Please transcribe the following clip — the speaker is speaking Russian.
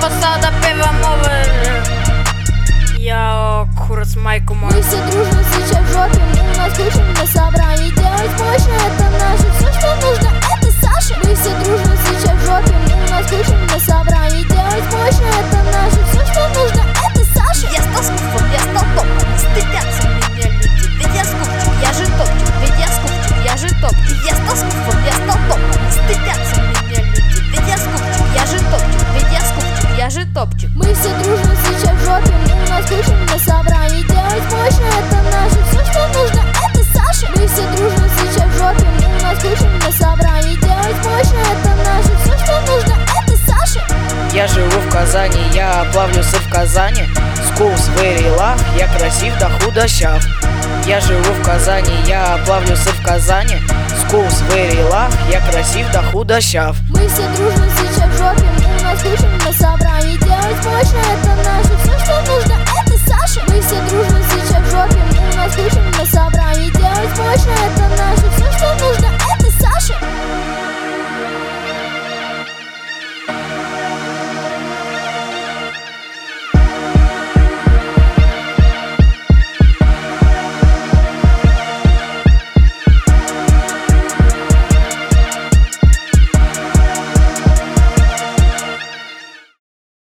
посада пива мови. Я курс майку мой. Мы все дружно сейчас в жопе, мы у нас куча на собрании. Делать мощно это наше, все что нужно это Саша. Мы все дружно сейчас в жопе, мы у нас куча на собрании. Делать мощно это наше, все что нужно это Саша. Я стал скуфом, я стал топом, стыдятся меня люди. Ведь я скупчик, я же топчик, ведь я скупчик, я же топчик. Я стал скуфом, я стал топом, стыдятся меня люди. Ведь я скупчик, я же топчик, ведь я скупчик, я же топчик. Мы все дружно сейчас в жопе, мы у нас куча на собрании. Делать мощно это наше, все что нужно это Саша. Мы все дружно сейчас в жопе, мы у нас куча на собрании. Делать мощно это наше, все что нужно это Саша. Я живу в Казани, я плавлюся в Казани. Скулс very love, я красив да худощав. Я живу в Казани, я плавлюся в Казани. Скулс very love, я красив да худощав. Мы все дружно сейчас в жопе,